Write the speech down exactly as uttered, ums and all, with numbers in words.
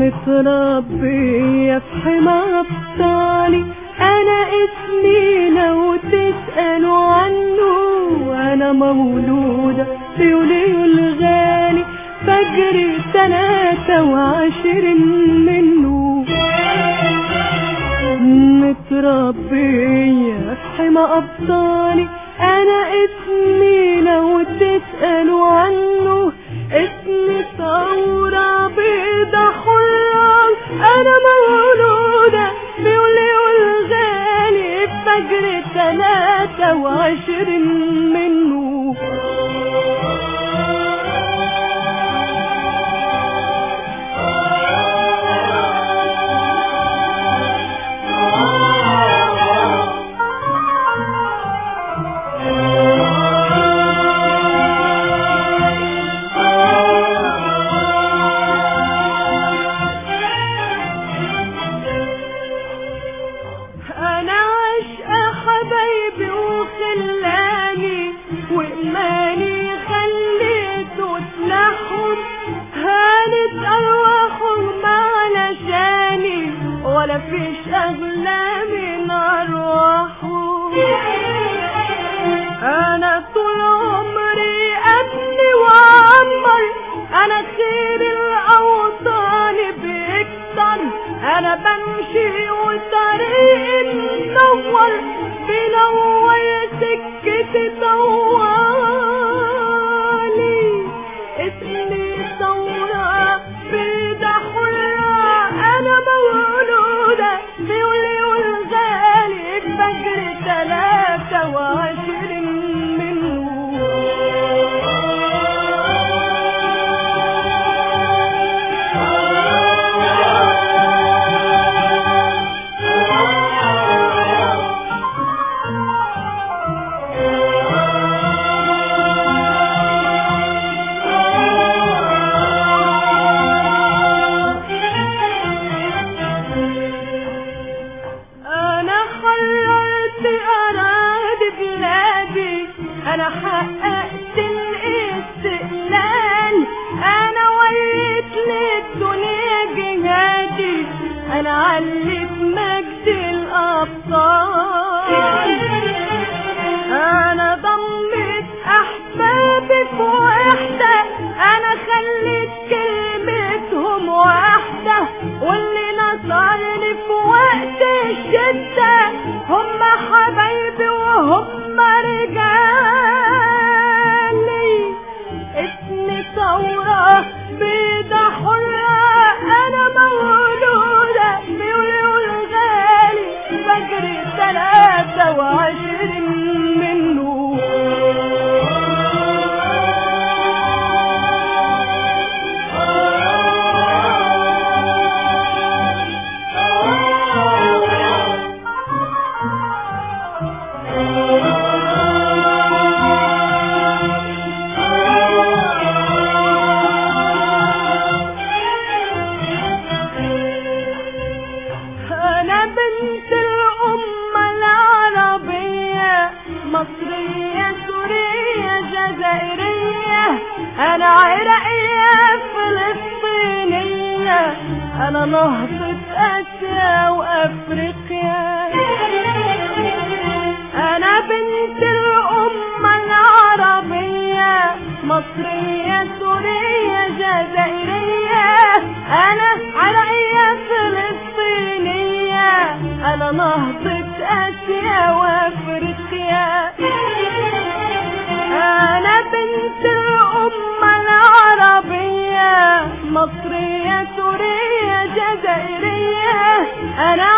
متربية في حمى أبطالي، أنا اسمي لو تسألوا عنه، أنا مولودة في يوليو الغالي فجر تلاتة وعشرين منه. متربية في حمى أبطالي، أنا اسمي لو تسألوا عنه، اسمي ثورة بيضة حرة، أنا مولودة في يوليو الغالي فجر تلاتة وعشرين منه. ولا فيش أغلى من أرواحهم، أنا طول عمري أبني وأعمر، أنا خير الأوطان بيكتر، أنا بمشي وطريقي منور، بنور سكتي طوالي، اسمي ثورة بيضة حرة، أنا مولودة في يوليو الغالي فجر تلاتة وعشرين منه. أنا حققت الاستقلال، أنا وليت للدنيا جهادي، أنا عليت مجد الأبطال، أنا ضميت أحبابي في وحدة، أنا خليت كلمتهم واحدة، واللي نصرني في وقت الشدة هم حبايبي وهم رجالي، اسمي ثورة بيضة حرة، أنا مولودة في يوليو الغالي فجر تلاتة وعشرين منه. مصرية سورية جزائرية، أنا عراقية فلسطينية، أنا نهضة آسيا وأفريقيا، أنا بنت الأمة العربية، مصرية سورية جزائرية، أنا عراقية فلسطينية، أنا نهضة آسيا وأفريقيا، أنا بنت الأمة العربية، مصرية سورية جزائرية، أنا